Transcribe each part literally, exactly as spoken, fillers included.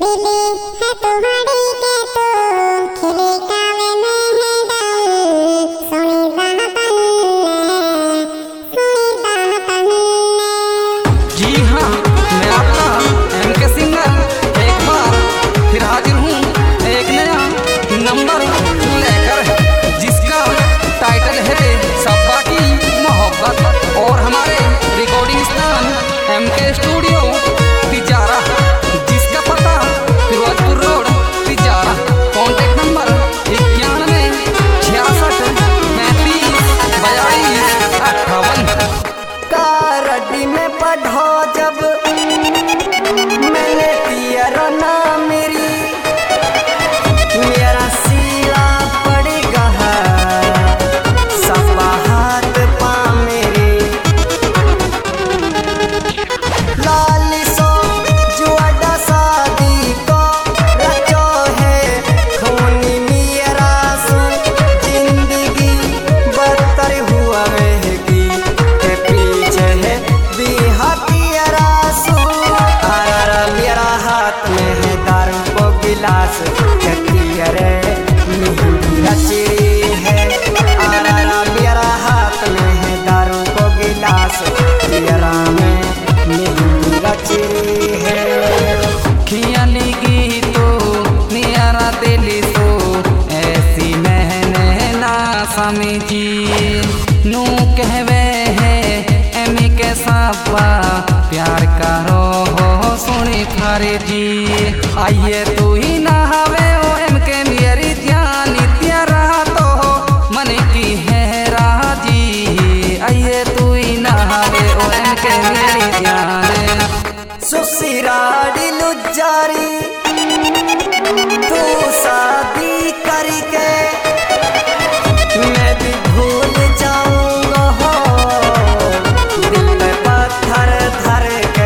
बिली है तुम्हारी के तुम खिले कावे में है डल सोनी दाहतन सोनी दाहतन। जी हाँ, मैं आपका एम के सिंगर एक बार फिर हाजिर हूँ एक नया नंबर लेकर, जिसका टाइटल है सब्बा की मोहब्बत। और हमारे रिकॉर्डिंग स्थान एम के स्टूडियो तिजारा, जिसका पता Firozpur road Tijara. Contact number इक्यानवे छियासठ पैंतीस बयालीस अट्ठावन। कारडी में पढ़ो जब मैंने पियरा ना मेरी मेरा सीला पड़ेगा सब हाथ पा मेरे लाली सो जुआडा शादी को रचो है खूनी मेरा सुन जिंदगी बदतर हुआ रहेगी के पीछे है बिहातियरा सुन। आरा मेरा हाथ में है दारू को गिलास कतियरे मेहंदी रची है। आरा मेरा हाथ में है दारू को गिलास तियरा में मेहंदी रची है। खियाली की तो नियारा दिली तो ऐसी मैंने ना समझी नू कहवे है एमी के सापा प्यार करो हो सुनी थारे जी। आइए तू ही ना हवे ओ एम के मेरी ध्यान त्यारा तो मन की है राजी। आइए तू ही ना हवे ओ एम के मेरी ध्यान। सुसिराड़ी लुजारी तू शादी करके मैं भी भूल जाऊंगा हो दिल पे पत्थर धर के।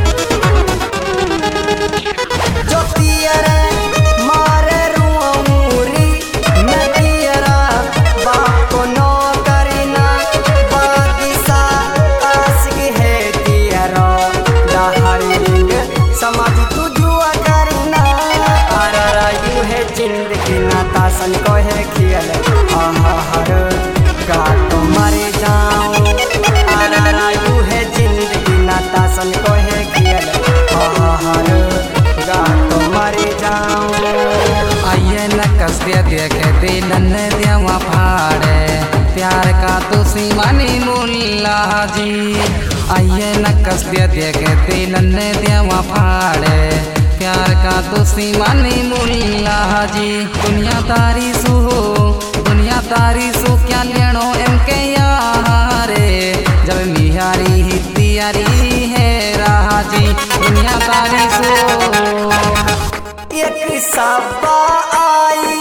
जो तियरे मारे रुआऊरी मैं तियरा बाप को नो करना बादिशा आशिक है तियरा दाहरिंग समाज तू जुआ करना। आरा यू है जिंदगी नाता सन को है खियल आहा हर गा तो मरे जाऊं। आरा यू है जिंदगी नाता सन को है खियल आहा हर गा तो मरे जाऊं। आइए न कस दे देखे दिलन देवा फाड़े प्यार का तो सीमानी मुल्ला जी। आइए न कस दे देखे दिलन देवा फाड़े प्यार का तो सीमानी मुल्ला जी। दुनिया तारी सु दुनिया तारी सु क्या लेनो एम के यारे जब मिहारी ही तियारी है राजी। दुनिया तारी सु एक सबा आई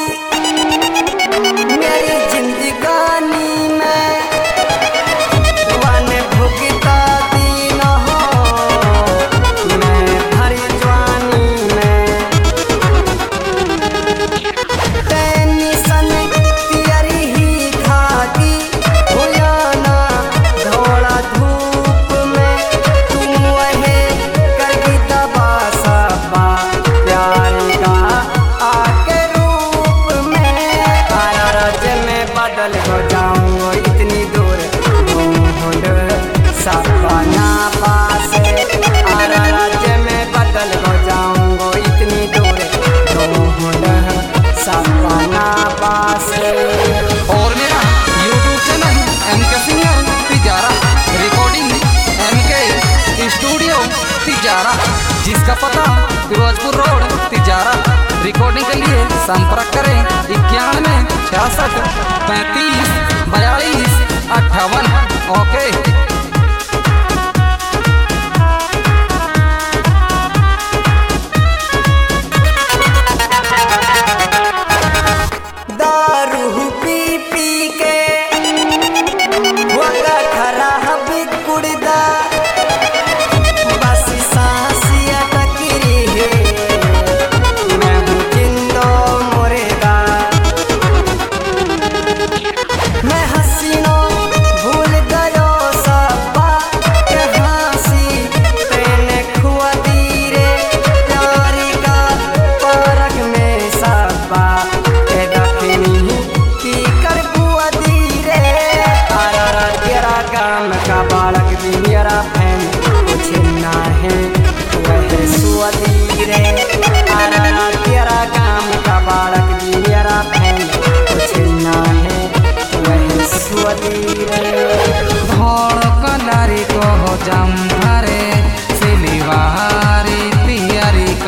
मेरी जिंदगानी में वन भुगता दीन हो मैं भरी जवानी में। टेंशन तियरी ही खाती हुआ ना धोला धूप में तुम वहे करगी दबा सबा प्यार का आके रूप में। आरा राज्य में बदल हो जाऊं इतनी दूर ढूंढ सपना पास। आरा राज्य में बदल हो जाऊं इतनी दूर ढूंढ सपना पास। और मेरा YouTube channel M K singer Tijara, recording M K studio Tijara, जिसका पता फिरोजपुर रोड तिजारा। रिकॉर्डिंग के लिए संपर्क करें इक्यानवे छियासठ पैंतीस बयालीस अट्ठावन। ओके। दारू पी पी के वगा खराब कुड़दा बस सांसिया टकरी है मैं हूँ जिंदो मुर्दा। मैं हसीनों भूल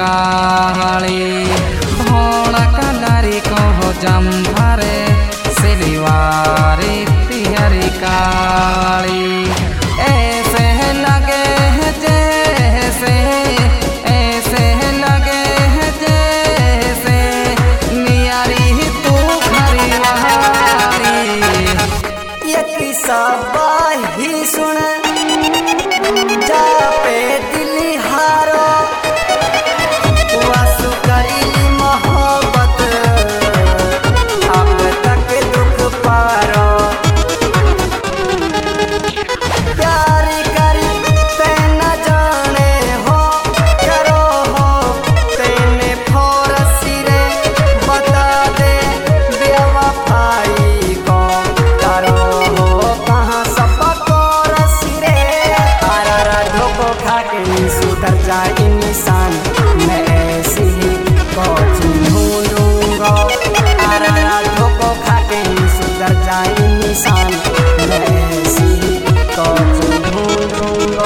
काली भोण कलरी को जम्भरे सिलवारी तिहरी काली ऐसे लगे जैसे ऐसे लगे जैसे नियारी तू खरीवारी। ये किस्सा बाही सुन जा पे दिल हारो वासु करी मोहब्बत अब तक दुख पारो प्यार करी ते न जाने हो करो हो तेने फोरसी रे बता दे बेवफाई को करो हो कहाँ सब कोरसी रे आरा धोखो खा के सुधर जाए निशान मैं ऐसी ही कोच ढूंढूंगा आरा धोखो खा के सुधर जाए निशान मैं ऐसी ही कोच ढूंढूंगा।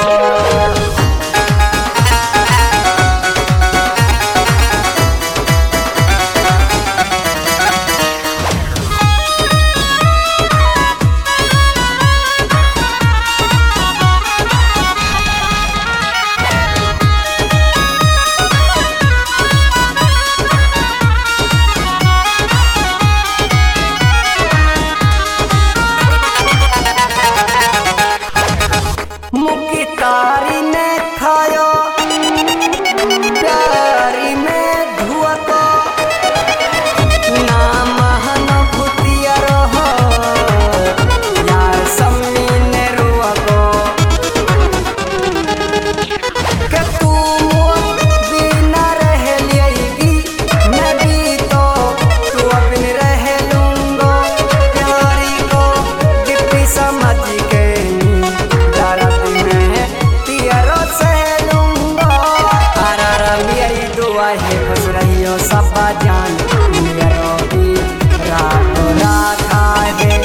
मुकी तारी ने खायो प्यारी में धुआ को नाम अनुभूतिया रहो यार सम्मी ने रुआ को के तू बिना रह लिएगी मैं भी तो तू अपनी रह लूंगा प्यारी को डिप्टी समझ के खुश रहियो सब जान मेरो भी रातो राखा है।